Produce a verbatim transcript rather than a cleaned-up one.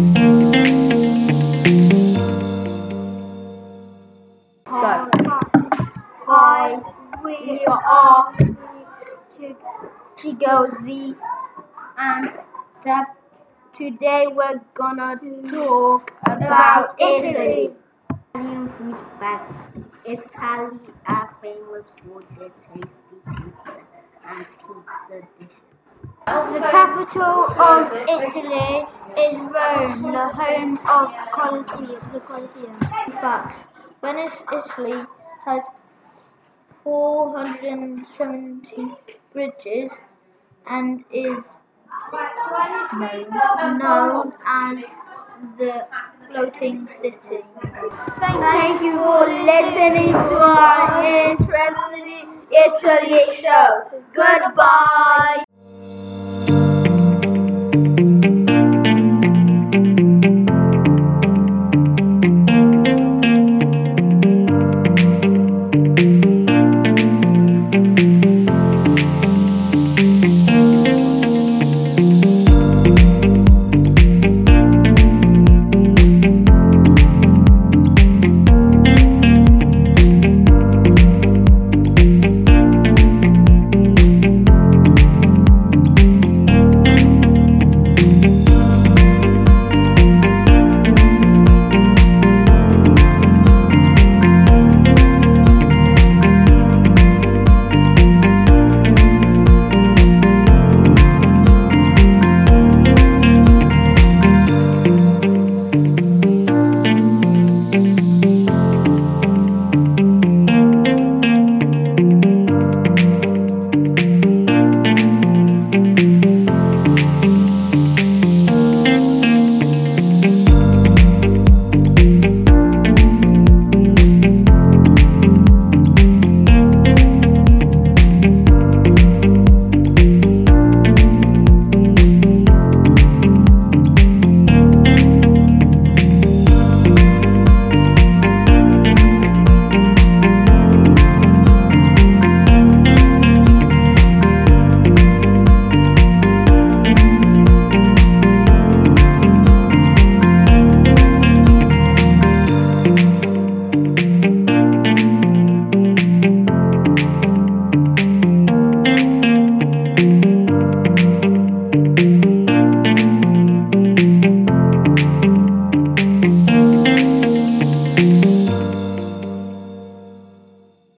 Go. Hi, we are Chigozi and Seb. Today we're gonna talk about Italy. Italian food facts. Italy are famous for their tasty pizza and pizza dishes. The capital of Italy is Rome, the home of Colosseum, the Colosseum. Facts. Venice, Italy has four hundred seventy bridges and is known as the floating city. Thank you for listening to our interesting Italy show. Goodbye.